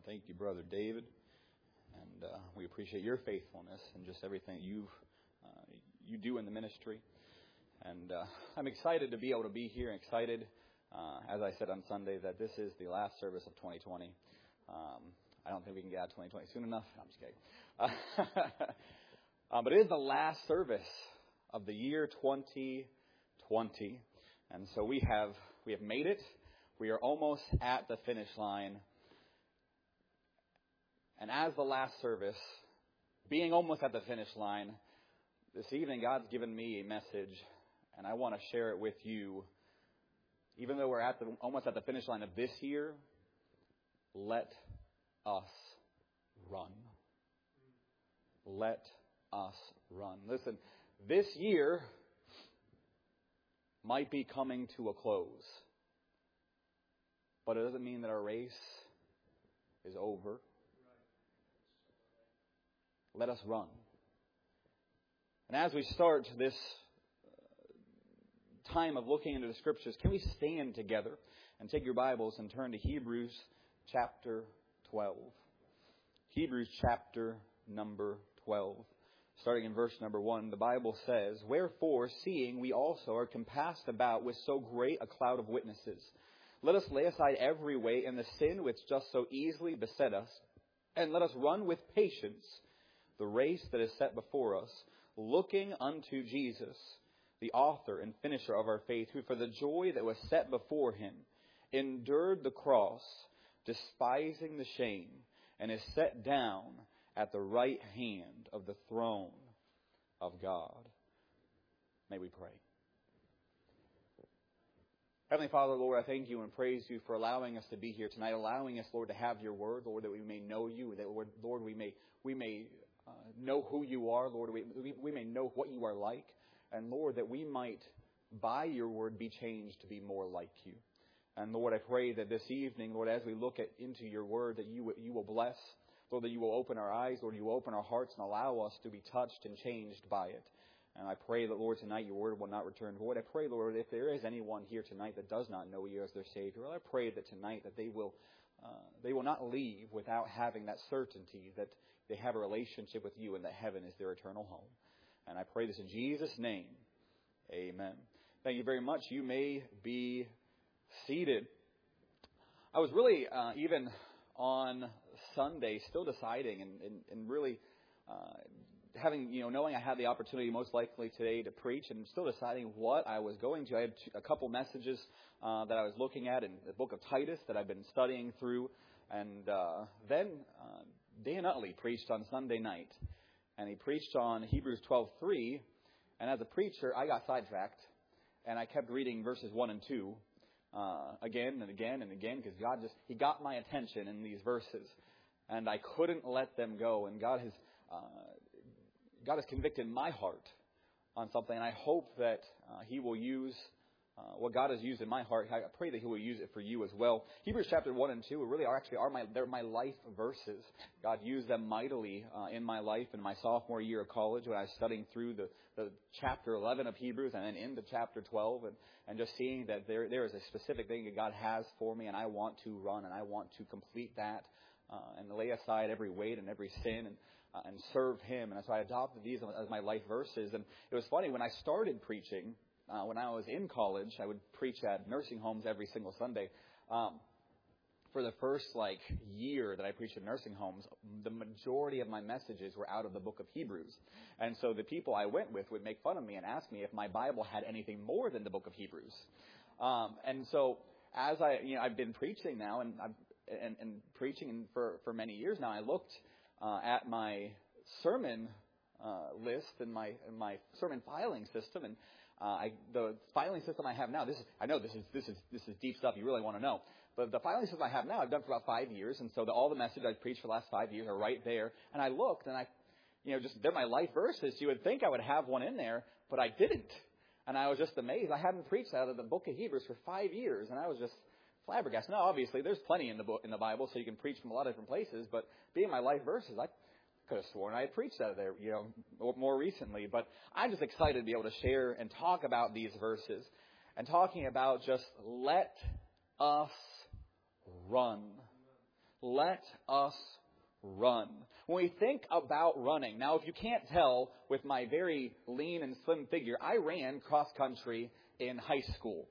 Thank you, Brother David. And we appreciate your faithfulness and just everything you do in the ministry. And I'm excited to be able to be here, and excited, as I said on Sunday, that this is the last service of 2020. I don't think we can get out of 2020 soon enough. I'm just kidding. But it is the last service of the year 2020. And so we have made it. We are almost at the finish line. And as the last service, being almost at the finish line, this evening God's given me a message, and I want to share it with you. Even though we're almost at the finish line of this year, let us run. Let us run. Listen, this year might be coming to a close, but it doesn't mean that our race is over. Let us run. And as we start this time of looking into the Scriptures, can we stand together and take your Bibles and turn to Hebrews chapter 12. Hebrews chapter number 12. Starting in verse number 1, the Bible says, "Wherefore, seeing we also are compassed about with so great a cloud of witnesses, let us lay aside every weight and the sin which doth so easily beset us, and let us run with patience the race that is set before us, looking unto Jesus, the author and finisher of our faith, who for the joy that was set before him endured the cross, despising the shame, and is set down at the right hand of the throne of God." May we pray. Heavenly Father, Lord, I thank you and praise you for allowing us to be here tonight, allowing us, Lord, to have your word, Lord, that we may know you, that, Lord, we may know who you are, Lord, we may know what you are like, and, Lord, that we might, by your word, be changed to be more like you. And, Lord, I pray that this evening, Lord, as we look into your word, that you will bless, Lord, that you will open our eyes, Lord, you will open our hearts and allow us to be touched and changed by it. And I pray that, Lord, tonight your word will not return void. I pray, Lord, if there is anyone here tonight that does not know you as their Savior, I pray that tonight that they will not leave without having that certainty that they have a relationship with you and that heaven is their eternal home. And I pray this in Jesus' name. Amen. Thank you very much. You may be seated. I was really, even on Sunday, still deciding and really knowing I had the opportunity most likely today to preach, and still deciding what I was going to. I had a couple messages that I was looking at in the book of Titus that I've been studying through. And then Dan Utley preached on Sunday night. And he preached on Hebrews 12:3. And as a preacher, I got sidetracked. And I kept reading verses 1 and 2 again and again and again, because He got my attention in these verses. And I couldn't let them go. And God has convicted my heart on something. And I hope that He will use what God has used in my heart. I pray that He will use it for you as well. Hebrews chapter 1 and 2 really they're my life verses. God used them mightily in my life in my sophomore year of college when I was studying through the chapter 11 of Hebrews and then into chapter 12 and just seeing that there is a specific thing that God has for me, and I want to run and I want to complete that and lay aside every weight and every sin and serve Him. And so I adopted these as my life verses. And it was funny, when I started preaching, when I was in college, I would preach at nursing homes every single Sunday. For the first year that I preached at nursing homes, the majority of my messages were out of the book of Hebrews. And so the people I went with would make fun of me and ask me if my Bible had anything more than the book of Hebrews. And so as I've been preaching now and preaching for many years now, I looked at my sermon list and my sermon filing system, and the filing system I have now, this is deep stuff you really want to know. But the filing system I have now, I've done for about 5 years, and so all the messages I've preached for the last 5 years are right there. And I looked, and they're my life verses. You would think I would have one in there, but I didn't. And I was just amazed. I hadn't preached out of the book of Hebrews for 5 years, and I was just flabbergasted. Now, obviously, there's plenty in the Bible, so you can preach from a lot of different places. But being my life verses, I could have sworn I had preached out of there, more recently. But I'm just excited to be able to share and talk about these verses and talking about just let us run. Let us run. When we think about running, now if you can't tell with my very lean and slim figure, I ran cross country in high school.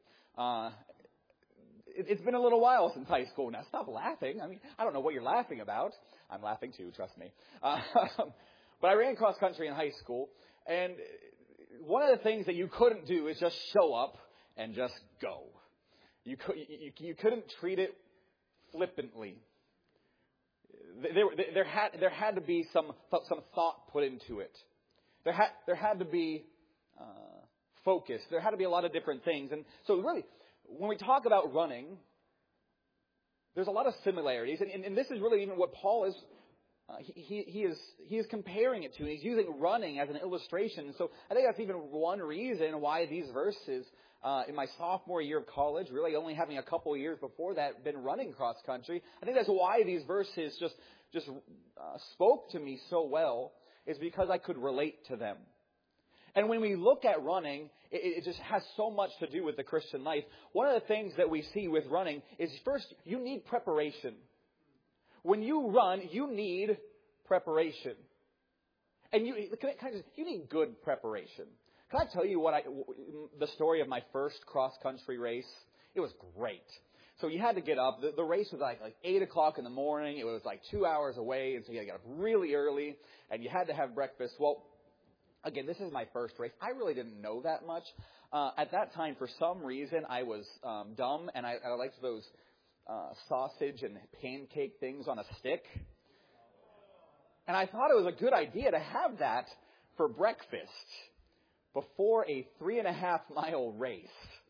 It's been a little while since high school. Now stop laughing. I mean, I don't know what you're laughing about. I'm laughing too, trust me. But I ran cross country in high school, and one of the things that you couldn't do is just show up and just go. You couldn't treat it flippantly. There had to be some thought put into it. There had to be focus. There had to be a lot of different things. And so really, when we talk about running, there's a lot of similarities. And this is really even what Paul is, he is comparing it to. He's using running as an illustration. So I think that's even one reason why these verses, in my sophomore year of college, really only having a couple of years before that been running cross country, I think that's why these verses just spoke to me so well, is because I could relate to them. And when we look at running, it just has so much to do with the Christian life. One of the things that we see with running is, first, you need preparation. When you run, you need preparation. And you need good preparation. Can I tell you the story of my first cross-country race? It was great. So you had to get up. The race was like 8 o'clock in the morning. It was like 2 hours away, and so you had to get up really early, and you had to have breakfast. Well, again, this is my first race. I really didn't know that much. At that time, for some reason, I was dumb, and I liked those sausage and pancake things on a stick. And I thought it was a good idea to have that for breakfast before a 3.5-mile race.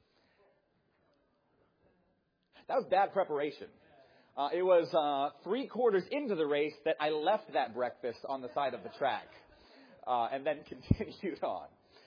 That was bad preparation. It was 3/4 into the race that I left that breakfast on the side of the track. And then continued on.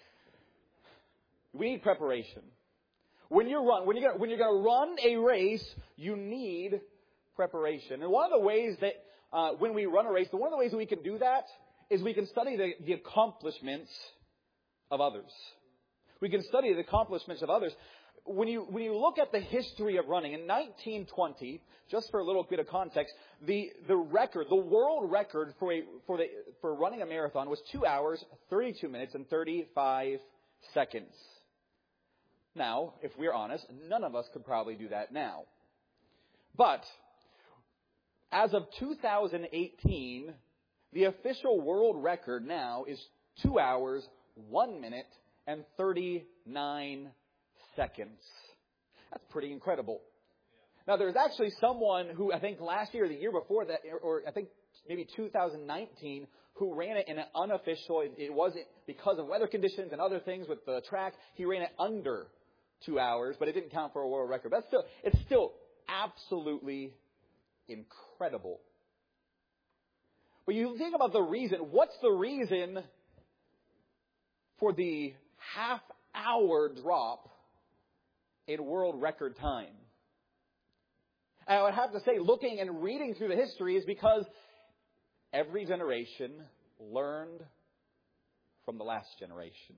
We need preparation. When you're going to run a race, you need preparation. And one of the ways that when we run a race, one of the ways that we can do that is we can study the accomplishments of others. We can study the accomplishments of others. When you look at the history of running, in 1920, just for a little bit of context, the world record for running a marathon was 2 hours, 32 minutes, and 35 seconds. Now, if we're honest, none of us could probably do that now. But as of 2018, the official world record now is 2 hours, 1 minute, and 39 seconds. That's pretty incredible. Now, there's actually someone who, I think last year or the year before that, or I think maybe 2019, who ran it in an unofficial, it wasn't because of weather conditions and other things with the track, he ran it under 2 hours, but it didn't count for a world record. But it's still absolutely incredible. But you think about the reason. What's the reason for the half-hour drop in world record time? And I would have to say, looking and reading through the history, is because every generation learned from the last generation.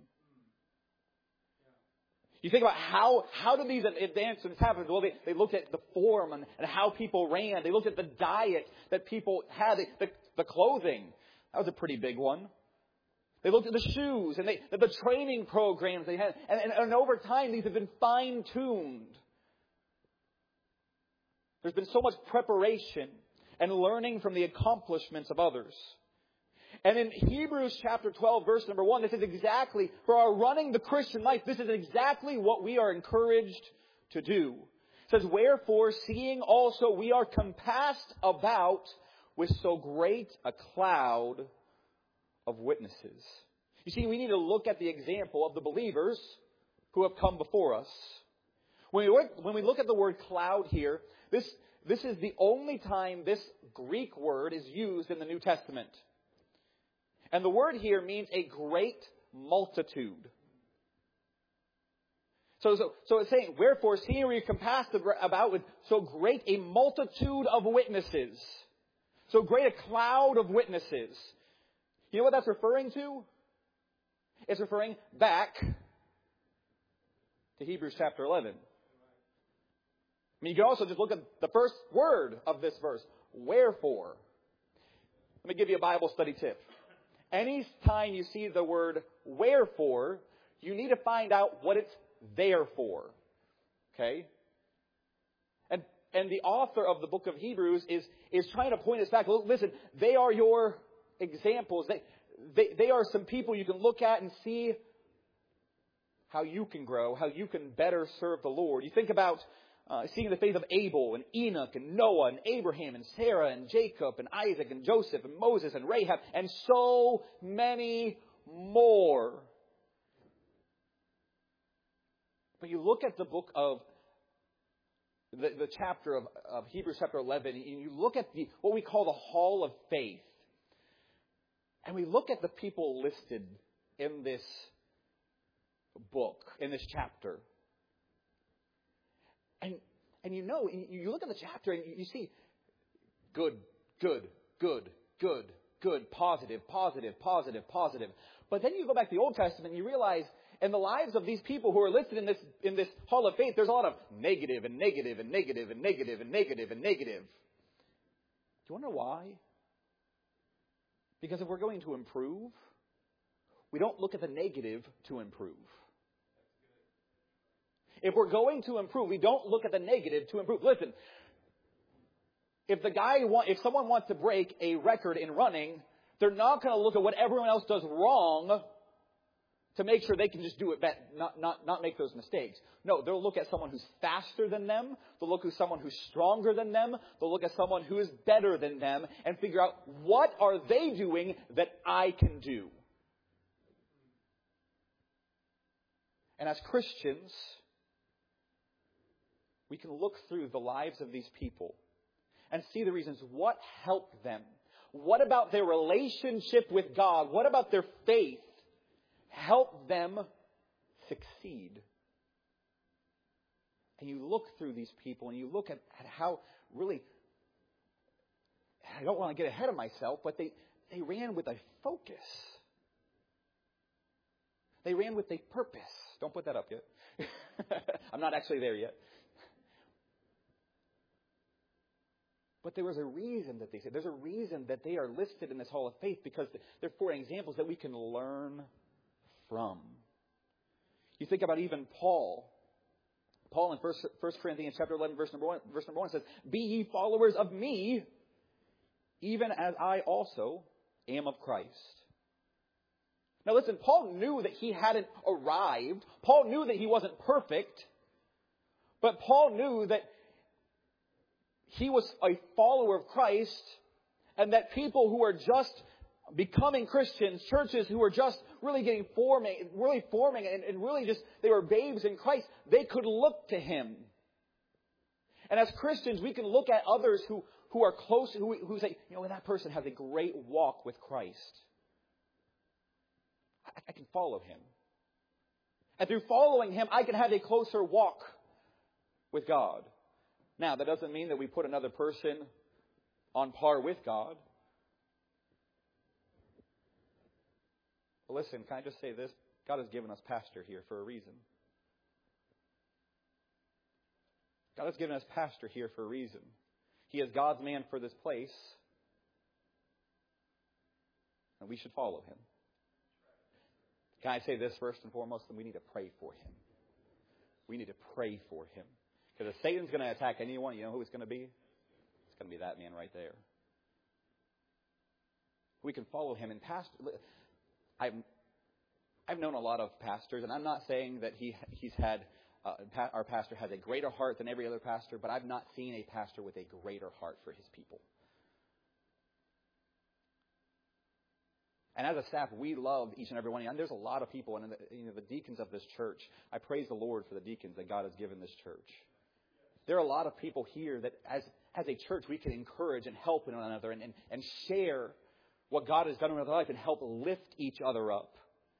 You think about how did these advancements happen? Well, they looked at the form and how people ran. They looked at the diet that people had, the clothing. That was a pretty big one. They looked at the shoes and the training programs they had. And over time, these have been fine-tuned. There's been so much preparation and learning from the accomplishments of others. And in Hebrews chapter 12, verse number 1, this is exactly, for our running the Christian life, this is exactly what we are encouraged to do. It says, wherefore, seeing also we are compassed about with so great a cloud of witnesses. You see, we need to look at the example of the believers who have come before us. When we look at the word cloud here, this is the only time this Greek word is used in the New Testament. And the word here means a great multitude. So it's saying, wherefore, seeing we are compassed about with so great a multitude of witnesses. So great a cloud of witnesses. You know what that's referring to? It's referring back to Hebrews chapter 11. I mean, you can also just look at the first word of this verse. wherefore. Let me give you a Bible study tip. Any time you see the word wherefore, you need to find out what it's there for. Okay? And the author of the book of Hebrews is trying to point us back. Listen, they are your examples. They are some people you can look at and see how you can grow, how you can better serve the Lord. You think about seeing the faith of Abel and Enoch and Noah and Abraham and Sarah and Jacob and Isaac and Joseph and Moses and Rahab and so many more. But you look at the book of the chapter of Hebrews chapter 11, and you look at what we call the Hall of Faith. And we look at the people listed in this book, in this chapter. And you look at the chapter and you see good, positive. But then you go back to the Old Testament and you realize in the lives of these people who are listed in this Hall of Faith, there's a lot of negative. Do you wonder why? Because if we're going to improve, we don't look at the negative to improve. If we're going to improve, we don't look at the negative to improve. Listen, if someone wants to break a record in running, they're not going to look at what everyone else does wrong to make sure they can just do it better, not make those mistakes. No, they'll look at someone who's faster than them. They'll look at someone who's stronger than them. They'll look at someone who is better than them and figure out what are they doing that I can do. And as Christians, we can look through the lives of these people and see the reasons what helped them. What about their relationship with God? What about their faith helped them succeed? And you look through these people and you look at how really, I don't want to get ahead of myself, but they ran with a focus. They ran with a purpose. Don't put that up yet. I'm not actually there yet. But there was a reason that they said. There's a reason that they are listed in this Hall of Faith because they're four examples that we can learn from. You think about even Paul. Paul in 1 Corinthians chapter 11, verse number 1 says, "Be ye followers of me, even as I also am of Christ." Now listen, Paul knew that he hadn't arrived. Paul knew that he wasn't perfect. But Paul knew that he was a follower of Christ, and that people who are just becoming Christians, churches who are just really forming, and really just, they were babes in Christ, they could look to him. And as Christians, we can look at others who are close, who say, that person has a great walk with Christ. I can follow him. And through following him, I can have a closer walk with God. Now, that doesn't mean that we put another person on par with God. But listen, can I just say this? God has given us pastor here for a reason. God has given us pastor here for a reason. He is God's man for this place. And we should follow him. Can I say this first and foremost? That we need to pray for him. We need to pray for him. Because if Satan's going to attack anyone, you know who it's going to be? It's going to be that man right there. We can follow him. And I've known a lot of pastors, and I'm not saying that our pastor has a greater heart than every other pastor, but I've not seen a pastor with a greater heart for his people. And as a staff, we love each and every one. And there's a lot of people, and the deacons of this church. I praise the Lord for the deacons that God has given this church. There are a lot of people here that, as a church, we can encourage and help one another and share what God has done in our life and help lift each other up.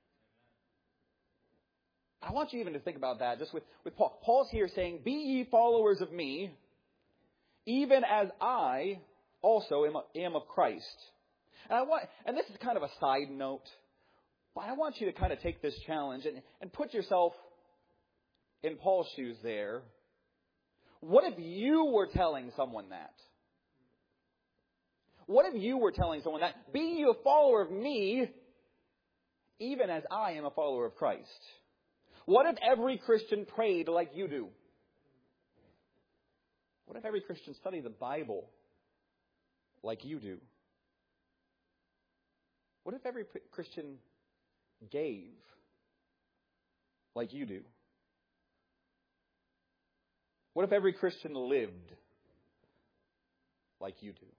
I want you even to think about that just with Paul. Paul's here saying, "Be ye followers of me, even as I also am of Christ." And this is kind of a side note, but I want you to kind of take this challenge and put yourself in Paul's shoes there. What if you were telling someone that? What if you were telling someone that, be ye a follower of me, even as I am a follower of Christ? What if every Christian prayed like you do? What if every Christian studied the Bible like you do? What if every Christian gave like you do? What if every Christian lived like you do?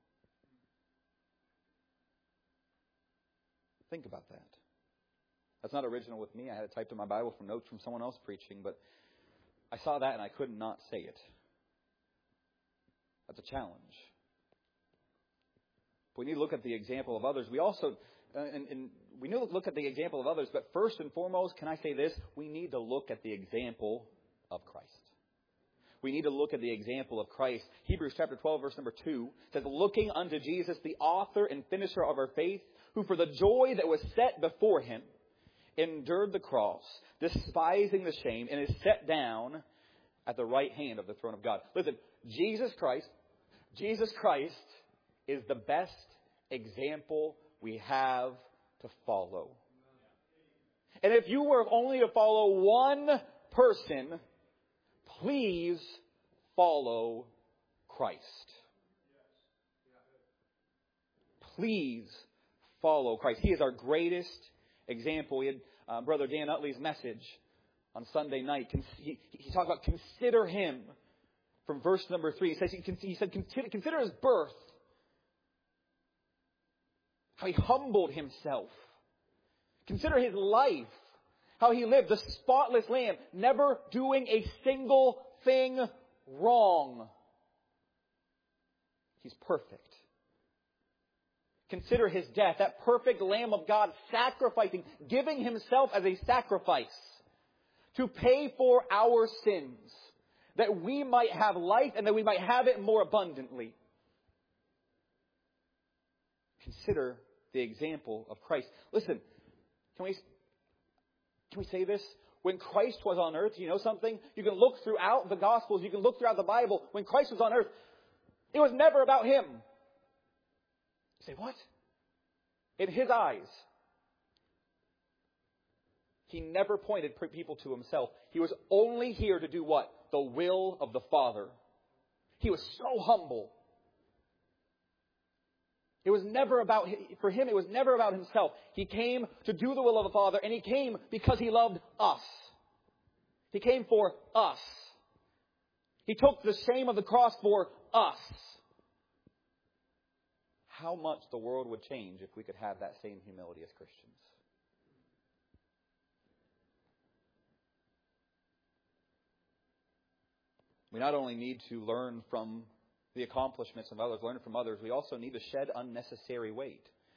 Think about that. That's not original with me. I had it typed in my Bible from notes from someone else preaching, but I saw that and I could not say it. That's a challenge. We need to look at the example of others. We also, we need to look at the example of others, but first and foremost, can I say this? We need to look at the example of Christ. We need to look at the example of Christ. Hebrews chapter 12, verse number 2 says, looking unto Jesus, the author and finisher of our faith, who for the joy that was set before him endured the cross, despising the shame, and is set down at the right hand of the throne of God. Listen, Jesus Christ is the best example we have to follow. And if you were only to follow one person, please follow Christ. Please follow Christ. He is our greatest example. We had Brother Dan Utley's message on Sunday night. He talked about consider him from verse number 3. He said, consider his birth. How he humbled himself. Consider his life. How he lived, the spotless lamb, never doing a single thing wrong. He's perfect. Consider his death, that perfect Lamb of God sacrificing, giving himself as a sacrifice to pay for our sins, that we might have life and that we might have it more abundantly. Consider the example of Christ. Listen, can we say this? When Christ was on earth, you know something? You can look throughout the Gospels, you can look throughout the Bible. When Christ was on earth, it was never about him. You say, what? In his eyes, he never pointed people to himself. He was only here to do what? The will of the Father. He was so humble. It was never about, for him, it was never about himself. He came to do the will of the Father, and he came because he loved us. He came for us. He took the shame of the cross for us. How much the world would change if we could have that same humility as Christians. We not only need to learn from the accomplishments of others, learn from others, we also need to shed unnecessary weight.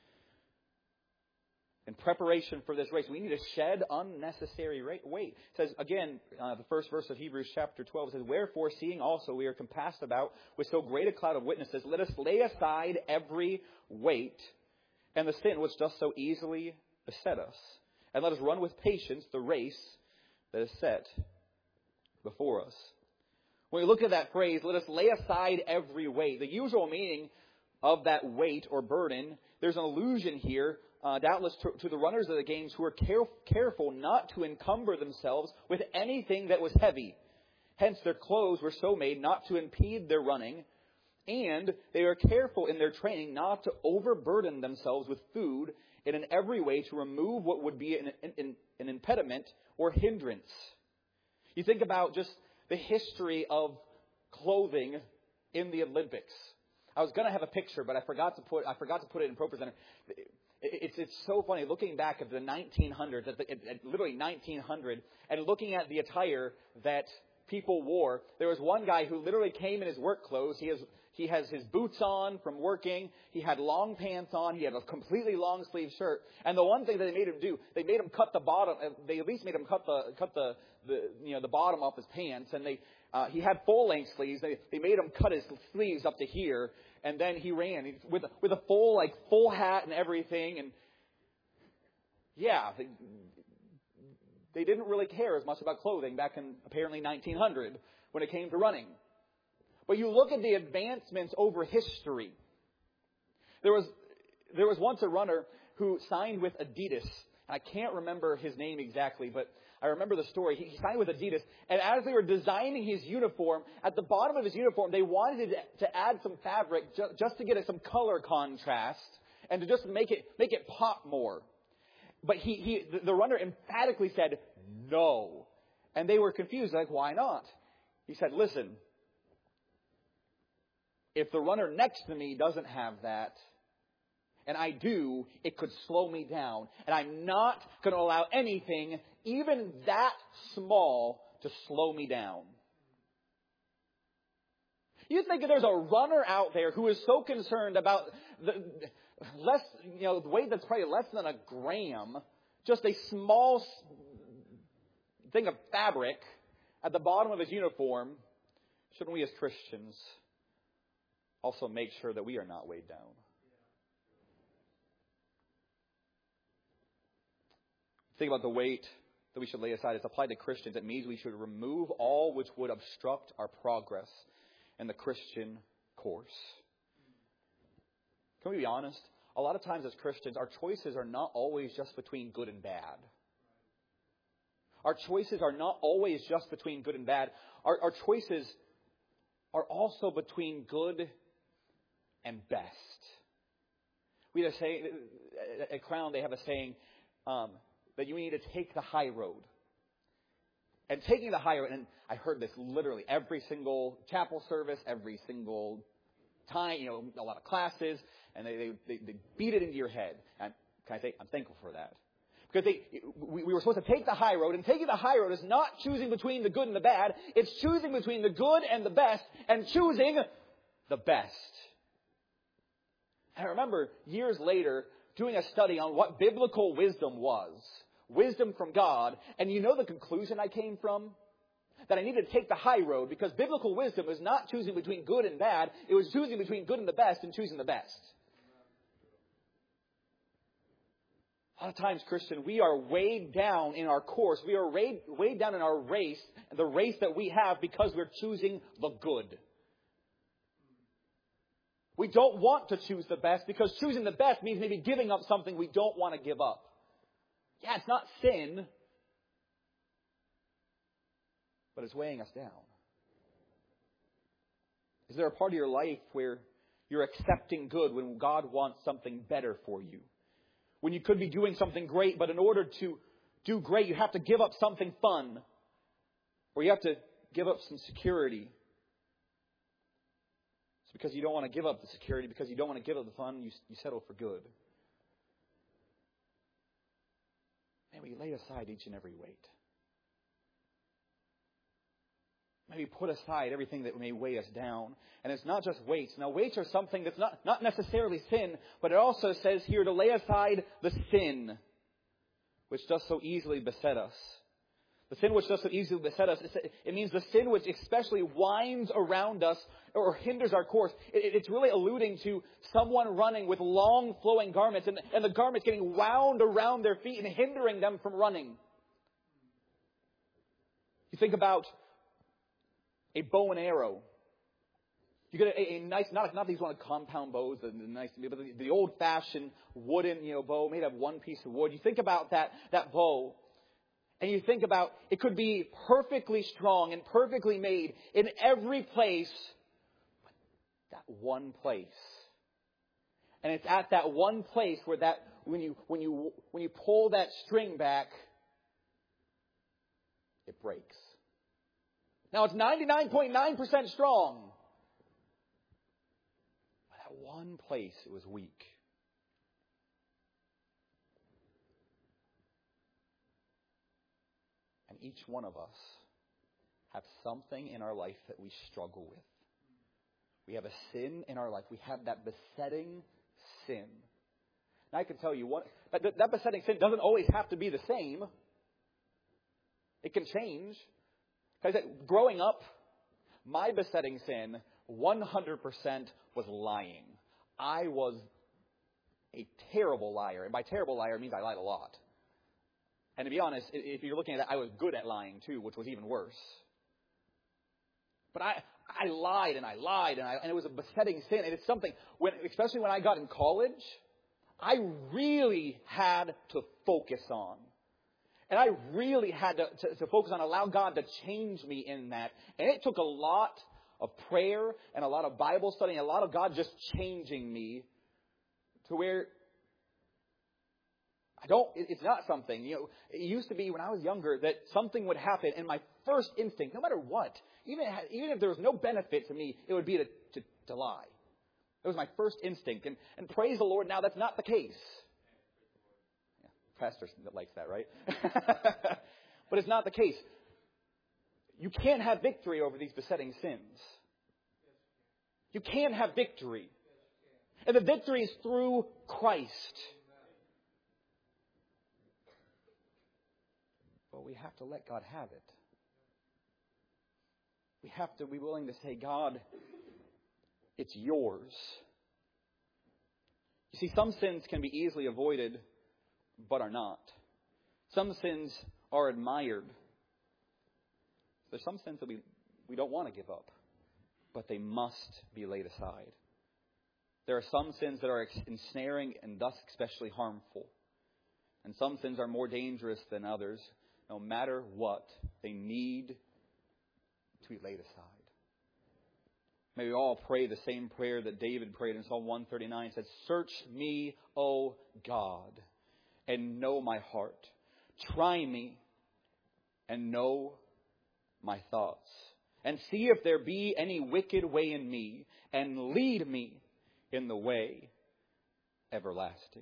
In preparation for this race, we need to shed unnecessary weight. It says, again, the first verse of Hebrews chapter 12 says, wherefore, seeing also we are compassed about with so great a cloud of witnesses, let us lay aside every weight and the sin which doth so easily beset us. And let us run with patience the race that is set before us. When we look at that phrase, let us lay aside every weight, the usual meaning of that weight or burden, there's an allusion here, doubtless to the runners of the games who were careful not to encumber themselves with anything that was heavy. Hence their clothes were so made not to impede their running, and they were careful in their training not to overburden themselves with food and in every way to remove what would be an impediment or hindrance. You think about just the history of clothing in the Olympics. I was going to have a picture, but I forgot to put it in ProPresenter. It's so funny looking back at the 1900s, at literally 1900, and looking at the attire that people wore. There was one guy who literally came in his work clothes. He has his boots on from working. He had long pants on. He had a completely long sleeve shirt. And the one thing that they made him do, they made him cut the bottom. They at least made him cut the bottom off his pants. And he had full length sleeves. They made him cut his sleeves up to here. And then he ran with a full hat and everything. And yeah, they didn't really care as much about clothing back in apparently 1900 when it came to running. But you look at the advancements over history. There was once a runner who signed with Adidas. I can't remember his name exactly, but I remember the story. He signed with Adidas, and as they were designing his uniform, at the bottom of his uniform, they wanted to add some fabric just to get some color contrast and to just make it pop more. But the runner emphatically said no, and they were confused. Like, why not? He said, "Listen, if the runner next to me doesn't have that, and I do, it could slow me down. And I'm not going to allow anything, even that small, to slow me down." You think that there's a runner out there who is so concerned about the weight that's probably less than a gram, just a small thing of fabric at the bottom of his uniform? Shouldn't we as Christians also make sure that we are not weighed down? Think about the weight that we should lay aside. It's applied to Christians. It means we should remove all which would obstruct our progress in the Christian course. Can we be honest? A lot of times as Christians, our choices are not always just between good and bad. Our choices are not always just between good and bad. Our choices are also between good and best. We have a saying, at Crown they have a saying, that you need to take the high road. And taking the high road, and I heard this literally every single chapel service, every single time, a lot of classes, and they beat it into your head. And can I say, I'm thankful for that. Because we were supposed to take the high road, and taking the high road is not choosing between the good and the bad. It's choosing between the good and the best, and choosing the best. And I remember years later doing a study on what biblical wisdom was. Wisdom from God. And you know the conclusion I came from? That I needed to take the high road, because biblical wisdom is not choosing between good and bad. It was choosing between good and the best and choosing the best. A lot of times, Christian, we are weighed down in our course. We are weighed down in our race, the race that we have, because we're choosing the good. We don't want to choose the best, because choosing the best means maybe giving up something we don't want to give up. Yeah, it's not sin, but it's weighing us down. Is there a part of your life where you're accepting good when God wants something better for you? When you could be doing something great, but in order to do great, you have to give up something fun. Or you have to give up some security. It's because you don't want to give up the security, because you don't want to give up the fun, you settle for good. And we lay aside each and every weight. Maybe put aside everything that may weigh us down. And it's not just weights. Now, weights are something that's not necessarily sin, but it also says here to lay aside the sin which does so easily beset us. The sin which does so easily beset us, it means the sin which especially winds around us or hinders our course. It's really alluding to someone running with long flowing garments and the garments getting wound around their feet and hindering them from running. You think about a bow and arrow. You get a nice, not these one compound bows, the nice, but the old-fashioned wooden, bow made of one piece of wood. You think about that bow, and you think about it could be perfectly strong and perfectly made in every place, but that one place. And it's at that one place where that when you pull that string back, it breaks. Now it's 99.9% strong. But at one place it was weak. And each one of us have something in our life that we struggle with. We have a sin in our life. We have that besetting sin. Now I can tell you that besetting sin doesn't always have to be the same. It can change. Because growing up, my besetting sin 100% was lying. I was a terrible liar. And by terrible liar, it means I lied a lot. And to be honest, if you're looking at it, I was good at lying too, which was even worse. But I lied and I lied and it was a besetting sin. And it's something, especially when I got in college, I really had to focus on. And I really had to focus on allow God to change me in that. And it took a lot of prayer and a lot of Bible study and a lot of God just changing me to where it's not something, it used to be when I was younger that something would happen and my first instinct, no matter what, even if there was no benefit to me, it would be to lie. It was my first instinct. And praise the Lord, now that's not the case. Yeah, pastor likes that, right? But it's not the case. You can't have victory over these besetting sins. You can't have victory. And the victory is through Christ. But we have to let God have it. We have to be willing to say, God, it's yours. You see, some sins can be easily avoided, but are not. Some sins are admired. There's some sins that we don't want to give up, but they must be laid aside. There are some sins that are ensnaring and thus especially harmful. And some sins are more dangerous than others. No matter what, they need to be laid aside. May we all pray the same prayer that David prayed in Psalm 139. It says, "Search me, O God, and know my heart. Try me and know my thoughts. And see if there be any wicked way in me, and lead me in the way everlasting."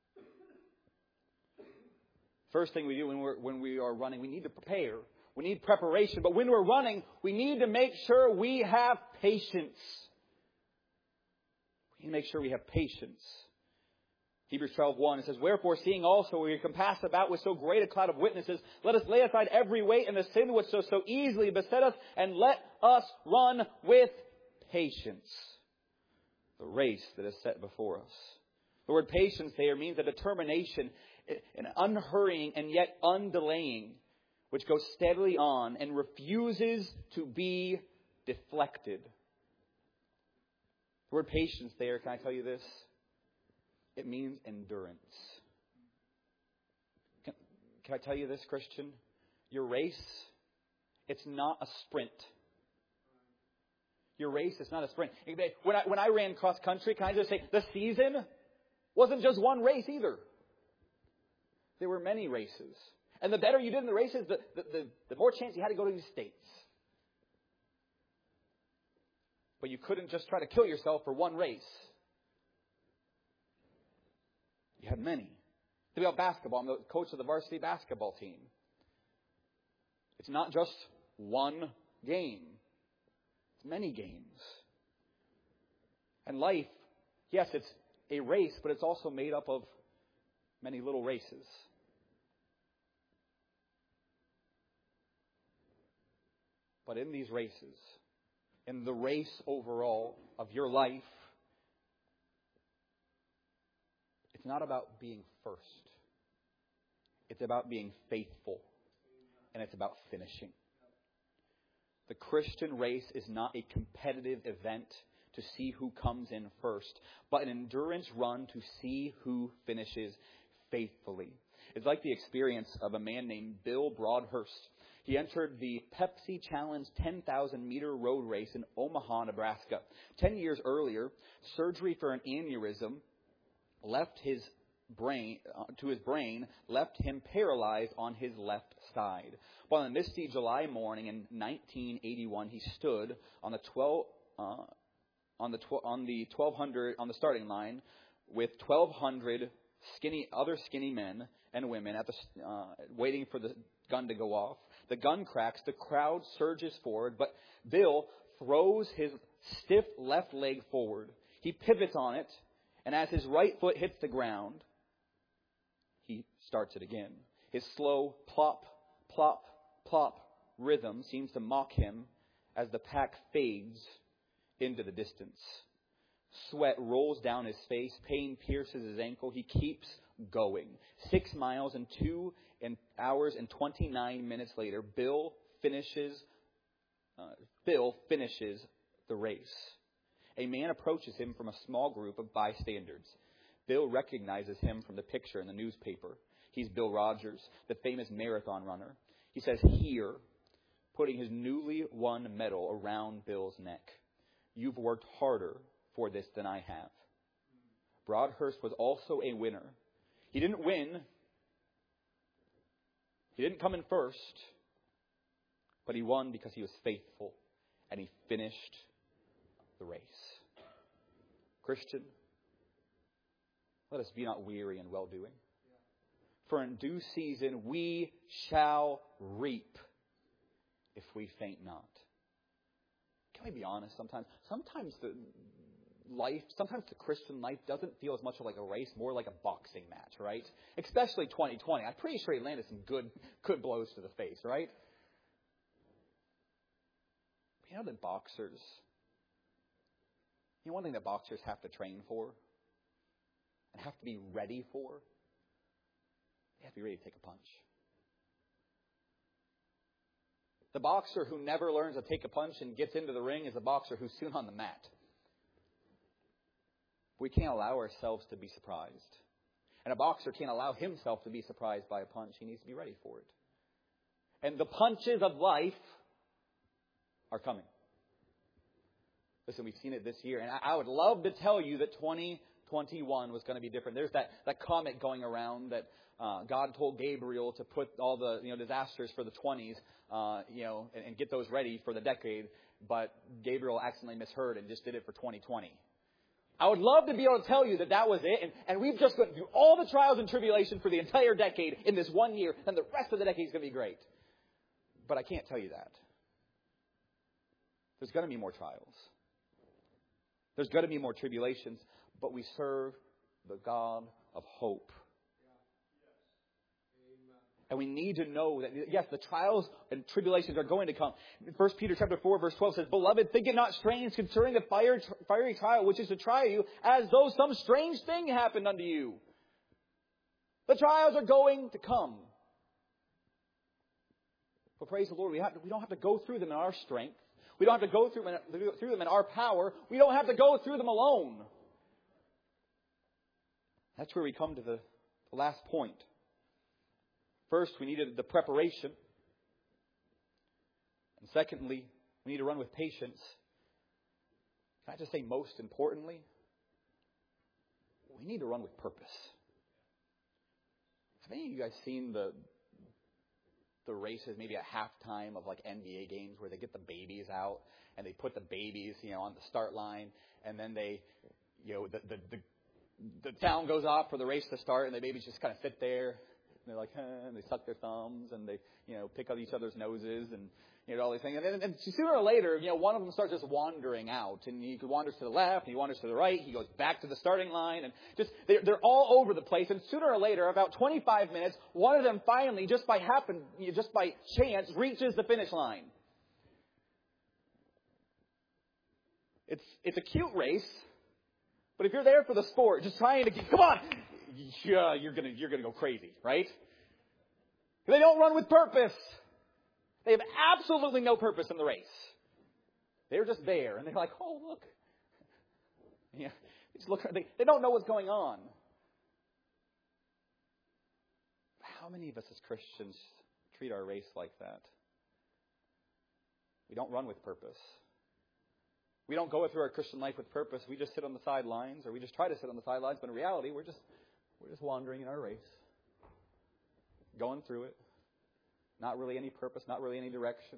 First thing we do when we are running, we need to prepare. We need preparation. But when we're running, we need to make sure we have patience. We need to make sure we have patience. Hebrews 12:1, it says, "Wherefore, seeing also we are compassed about with so great a cloud of witnesses, let us lay aside every weight and the sin which does so easily beset us, and let us run with patience the race that is set before us." The word patience there means a determination, an unhurrying and yet undelaying, which goes steadily on and refuses to be deflected. The word patience there, can I tell you this? It means endurance. Can I tell you this, Christian? Your race, it's not a sprint. Your race is not a sprint. When I ran cross country, can I just say, the season wasn't just one race either. There were many races. And the better you did in the races, the more chance you had to go to these states. But you couldn't just try to kill yourself for one race. You had many. Think about basketball. I'm the coach of the varsity basketball team. It's not just one game. It's many games. And life, yes, it's a race, but it's also made up of many little races. But in these races, in the race overall of your life, it's not about being first. It's about being faithful. And it's about finishing. The Christian race is not a competitive event to see who comes in first, but an endurance run to see who finishes faithfully. It's like the experience of a man named Bill Broadhurst. He entered the Pepsi Challenge 10,000-meter road race in Omaha, Nebraska. 10 years earlier, surgery for an aneurysm left his brain left him paralyzed on his left side. But on a misty July morning in 1981, he stood on the starting line with 1,200 other skinny men and women waiting for the gun to go off. The gun cracks, the crowd surges forward, but Bill throws his stiff left leg forward. He pivots on it, and as his right foot hits the ground, he starts it again. His slow plop, plop, plop rhythm seems to mock him as the pack fades into the distance. Sweat rolls down his face. Pain pierces his ankle. He keeps going. 6 miles and 2 hours and 29 minutes later, Bill finishes the race. A man approaches him from a small group of bystanders. Bill recognizes him from the picture in the newspaper. He's Bill Rogers, the famous marathon runner. He says, "Here," putting his newly won medal around Bill's neck. "You've worked harder for this than I have." Broadhurst was also a winner. He didn't win. He didn't come in first. But he won because he was faithful. And he finished the race. Christian, let us be not weary in well-doing. For in due season we shall reap if we faint not. Can we be honest sometimes? Sometimes the Christian life doesn't feel as much like a race, more like a boxing match, right? Especially 2020. I'm pretty sure he landed some good blows to the face, right? You know that boxers, one thing that boxers have to train for and have to be ready for, they have to be ready to take a punch. The boxer who never learns to take a punch and gets into the ring is a boxer who's soon on the mat. We can't allow ourselves to be surprised. And a boxer can't allow himself to be surprised by a punch. He needs to be ready for it. And the punches of life are coming. Listen, we've seen it this year. And I would love to tell you that 2021 was going to be different. There's that comment going around that God told Gabriel to put all the disasters for the 20s, and get those ready for the decade. But Gabriel accidentally misheard and just did it for 2020. I would love to be able to tell you that was it. And we've just gone through all the trials and tribulation for the entire decade in this one year. And the rest of the decade is going to be great. But I can't tell you that. There's going to be more trials. There's going to be more tribulations. But we serve the God of hope. And we need to know that, yes, the trials and tribulations are going to come. 1 Peter chapter 4, verse 12 says, "Beloved, think it not strange concerning the fiery trial which is to try you, as though some strange thing happened unto you." The trials are going to come. But praise the Lord, we don't have to go through them in our strength. We don't have to go through them in our power. We don't have to go through them alone. That's where we come to the last point. First, we needed the preparation. And secondly, we need to run with patience. Can I just say, most importantly, we need to run with purpose. Have any of you guys seen the races, maybe at halftime of like NBA games, where they get the babies out and they put the babies, on the start line, and then they, the sound goes off for the race to start, and the babies just kind of sit there. And they're like, and they suck their thumbs, and they, pick up each other's noses, and all these things. And sooner or later, one of them starts just wandering out, and he wanders to the left, and he wanders to the right, he goes back to the starting line, and just they're all over the place. And sooner or later, about 25 minutes, one of them finally, just by chance, reaches the finish line. It's a cute race, but if you're there for the sport, just trying to come on. Yeah, you're gonna go crazy, right? They don't run with purpose. They have absolutely no purpose in the race. They're just there, and they're like, "Oh, look." Yeah, they don't know what's going on. How many of us as Christians treat our race like that? We don't run with purpose. We don't go through our Christian life with purpose. We just sit on the sidelines, or we just try to sit on the sidelines, but in reality, we're just wandering in our race, going through it. Not really any purpose, not really any direction.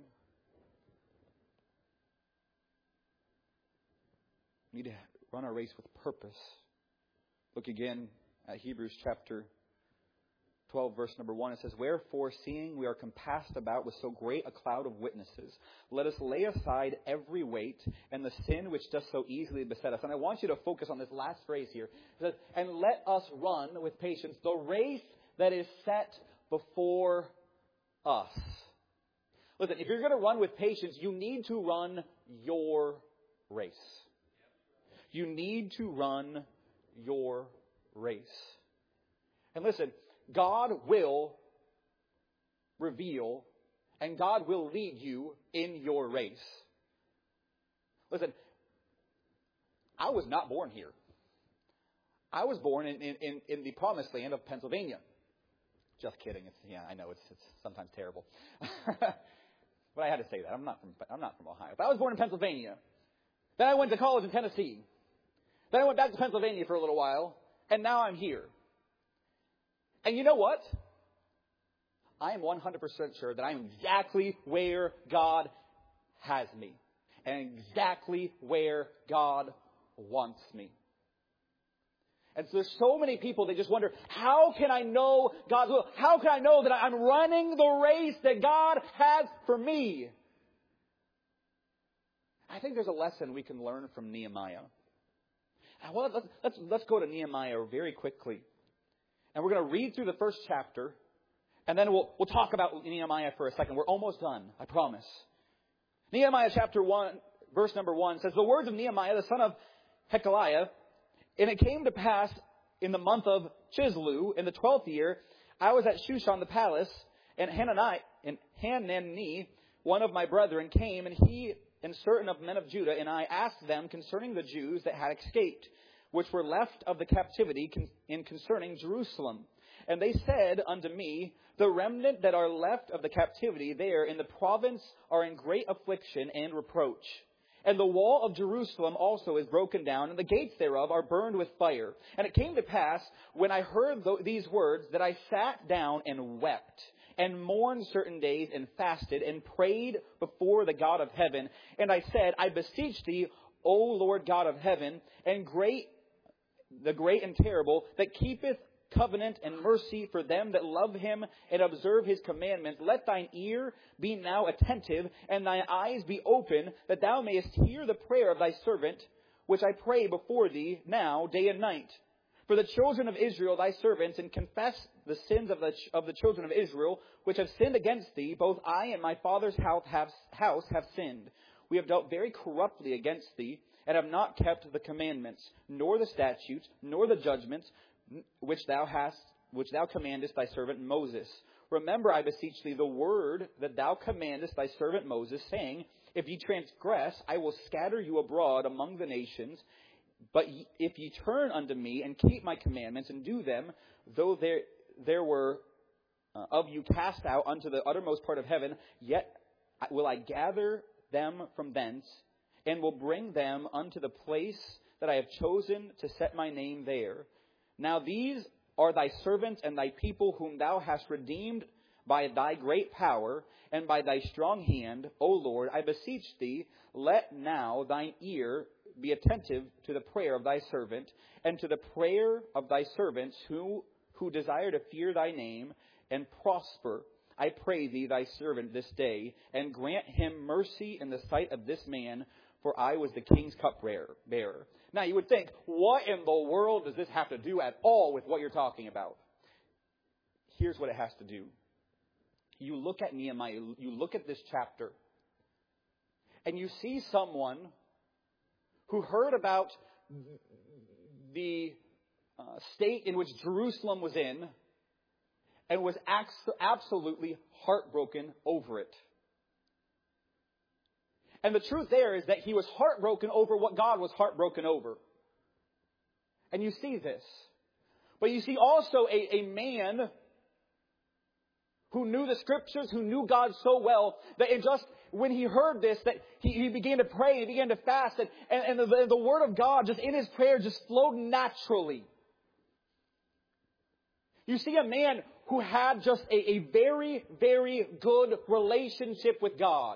We need to run our race with purpose. Look again at Hebrews chapter 12, verse number 1. It says, "Wherefore, seeing we are compassed about with so great a cloud of witnesses, let us lay aside every weight and the sin which does so easily beset us." And I want you to focus on this last phrase here. It says, "And let us run with patience the race that is set before us." Listen, if you're going to run with patience, you need to run your race. You need to run your race. And listen, God will reveal and God will lead you in your race. Listen, I was not born here. I was born in the promised land of Pennsylvania. Just kidding. I know it's sometimes terrible. But I had to say that. I'm not from Ohio. But I was born in Pennsylvania. Then I went to college in Tennessee. Then I went back to Pennsylvania for a little while. And now I'm here. And you know what? I am 100% sure that I'm exactly where God has me. And exactly where God wants me. And so there's so many people that just wonder, how can I know God's will? How can I know that I'm running the race that God has for me? I think there's a lesson we can learn from Nehemiah. Well, let's go to Nehemiah very quickly. And we're going to read through the first chapter. And then we'll talk about Nehemiah for a second. We're almost done, I promise. Nehemiah chapter 1, verse number 1 says, the words of Nehemiah, the son of Hekeliah, and it came to pass in the month of Chislew, in the 12th year, I was at Shushan the palace, and Hanani, one of my brethren, came, and he and certain of men of Judah, and I asked them concerning the Jews that had escaped, which were left of the captivity, in concerning Jerusalem. And they said unto me, the remnant that are left of the captivity there in the province are in great affliction and reproach. And the wall of Jerusalem also is broken down, and the gates thereof are burned with fire. And it came to pass, when I heard these words, that I sat down and wept, and mourned certain days, and fasted, and prayed before the God of heaven. And I said, I beseech thee, O Lord God of heaven, and the great and terrible, that keepeth covenant and mercy for them that love him and observe his commandments. Let thine ear be now attentive, and thine eyes be open, that thou mayest hear the prayer of thy servant, which I pray before thee now, day and night. For the children of Israel, thy servants, and confess the sins of the children of Israel, which have sinned against thee. Both I and my father's house have sinned. We have dealt very corruptly against thee, and have not kept the commandments, nor the statutes, nor the judgments, which thou commandest thy servant Moses. Remember, I beseech thee, the word that thou commandest thy servant Moses, saying, if ye transgress, I will scatter you abroad among the nations. But if ye turn unto me, and keep my commandments, and do them, though there were of you cast out unto the uttermost part of heaven, yet will I gather them from thence, and will bring them unto the place that I have chosen to set my name there. Now these are thy servants and thy people, whom thou hast redeemed by thy great power and by thy strong hand. O Lord, I beseech thee, let now thine ear be attentive to the prayer of thy servant, and to the prayer of thy servants who desire to fear thy name, and prosper, I pray thee, thy servant this day, and grant him mercy in the sight of this man, for I was the king's cupbearer. Now you would think, what in the world does this have to do at all with what you're talking about? Here's what it has to do. You look at Nehemiah, you look at this chapter, and you see someone who heard about the state in which Jerusalem was in, and was absolutely heartbroken over it. And the truth there is that he was heartbroken over what God was heartbroken over. And you see this. But you see also a man who knew the Scriptures, who knew God so well, that it just, when he heard this, that he began to pray, he began to fast, and the Word of God just in his prayer just flowed naturally. You see a man who had just a very, very good relationship with God.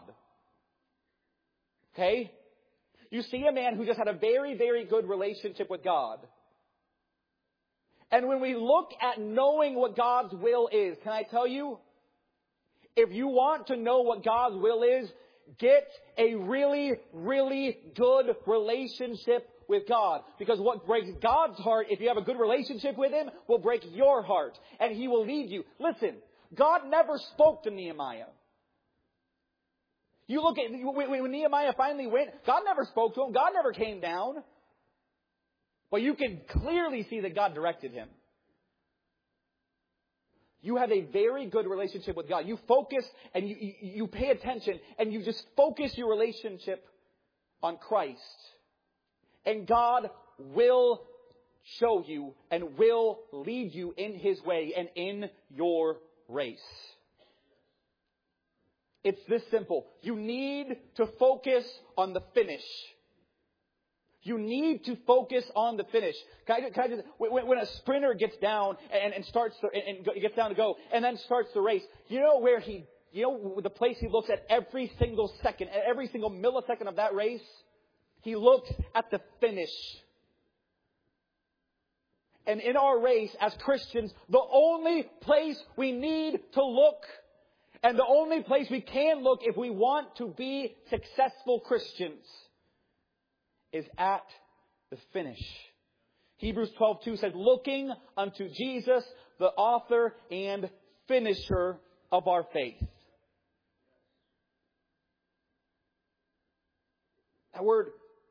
Okay? You see a man who just had a very, very good relationship with God. And when we look at knowing what God's will is, can I tell you? If you want to know what God's will is, get a really, really good relationship with God. Because what breaks God's heart, if you have a good relationship with Him, will break your heart. And He will lead you. Listen, God never spoke to Nehemiah. You look at, when Nehemiah finally went, God never spoke to him. God never came down. But you can clearly see that God directed him. You have a very good relationship with God. You focus and you pay attention and you just focus your relationship on Christ. And God will show you and will lead you in His way and in your race. It's this simple. You need to focus on the finish. You need to focus on the finish. When a sprinter gets down and gets down to go and then starts the race, you know the place he looks at every single second, every single millisecond of that race? He looks at the finish. And in our race as Christians, the only place we need to look and the only place we can look if we want to be successful Christians is at the finish. Hebrews 12:2 says, looking unto Jesus, the author and finisher of our faith. That word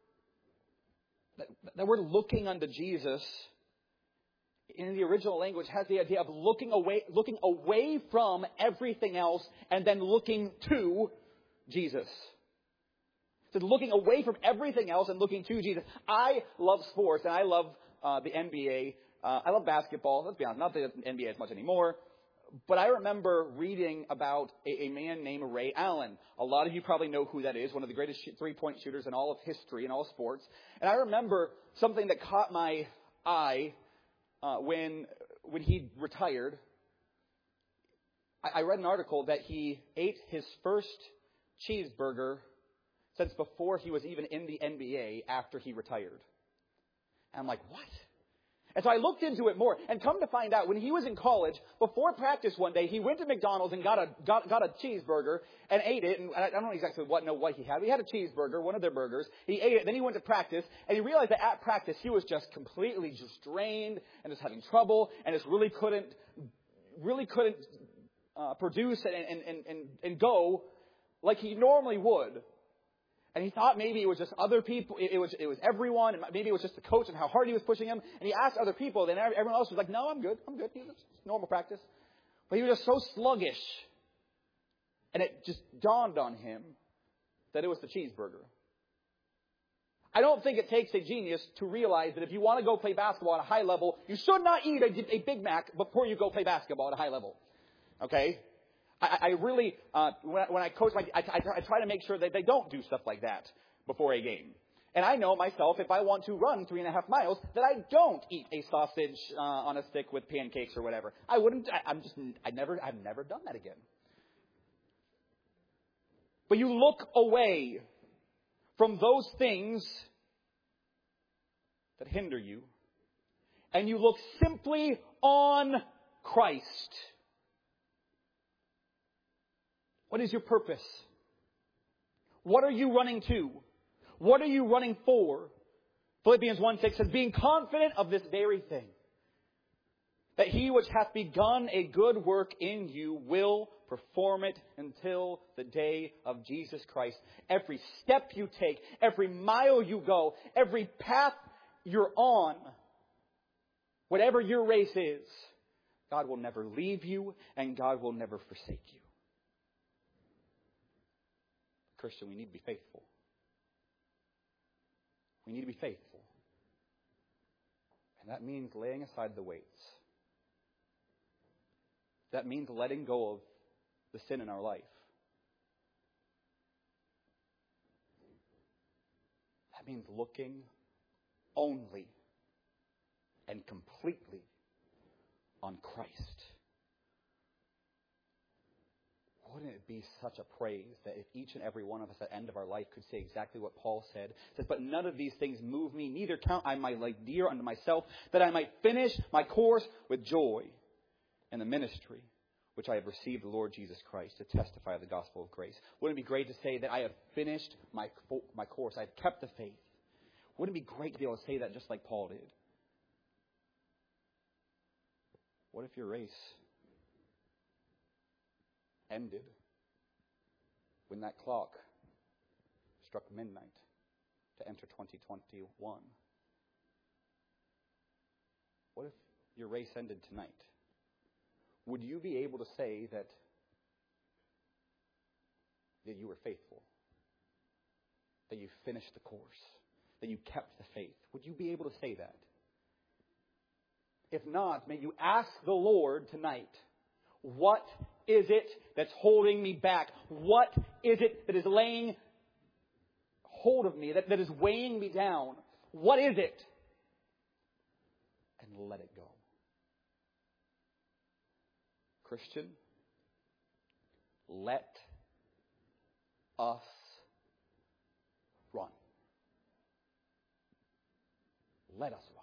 looking unto Jesus in the original language has the idea of looking away from everything else and then looking to Jesus. It says looking away from everything else and looking to Jesus. I love sports and I love the NBA. I love basketball. Let's be honest, not the NBA as much anymore. But I remember reading about a man named Ray Allen. A lot of you probably know who that is, one of the greatest three-point shooters in all of history, in all sports. And I remember something that caught my eye when he retired. I read an article that he ate his first cheeseburger since before he was even in the NBA after he retired. And I'm like, what? And so I looked into it more, and come to find out, when he was in college, before practice one day, he went to McDonald's and got a cheeseburger and ate it. And I don't know exactly what he had. He had a cheeseburger, one of their burgers. He ate it. Then he went to practice, and he realized that at practice he was just completely drained and just having trouble, and just really couldn't produce and go like he normally would. And he thought maybe it was just other people, it was everyone, and maybe it was just the coach and how hard he was pushing him. And he asked other people, and everyone else was like, no, I'm good. It's normal practice. But he was just so sluggish. And it just dawned on him that it was the cheeseburger. I don't think it takes a genius to realize that if you want to go play basketball at a high level, you should not eat a Big Mac before you go play basketball at a high level. Okay? I really, when I coach, I try to make sure that they don't do stuff like that before a game. And I know myself, if I want to run 3.5 miles, that I don't eat a sausage on a stick with pancakes or whatever. I wouldn't. I've never done that again. But you look away from those things that hinder you, and you look simply on Christ. What is your purpose? What are you running to? What are you running for? Philippians 1:6 says, being confident of this very thing, that he which hath begun a good work in you will perform it until the day of Jesus Christ. Every step you take, every mile you go, every path you're on, whatever your race is, God will never leave you and God will never forsake you. Christian, we need to be faithful. We need to be faithful. And that means laying aside the weights. That means letting go of the sin in our life. That means looking only and completely on Christ. Wouldn't it be such a praise that if each and every one of us at the end of our life could say exactly what Paul said? He says, but none of these things move me, neither count I my life dear unto myself, that I might finish my course with joy in the ministry which I have received the Lord Jesus Christ to testify of the gospel of grace. Wouldn't it be great to say that I have finished my course, I have kept the faith? Wouldn't it be great to be able to say that just like Paul did? What if your race ended when that clock struck midnight to enter 2021? What if your race ended tonight? Would you be able to say that you were faithful? That you finished the course? that you kept the faith? Would you be able to say that? If not, may you ask the Lord tonight, what is it that's holding me back? What is it that is laying hold of me, that is weighing me down? What is it? And let it go. Christian, let us run. Let us run.